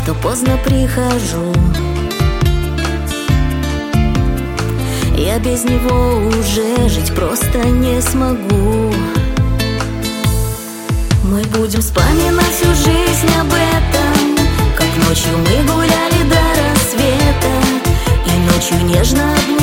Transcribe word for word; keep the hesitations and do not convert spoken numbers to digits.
что поздно прихожу. Я без него уже жить просто не смогу. Мы будем вспоминать всю жизнь об этом, как ночью мы гуляли до рассвета, и ночью нежно обнимали.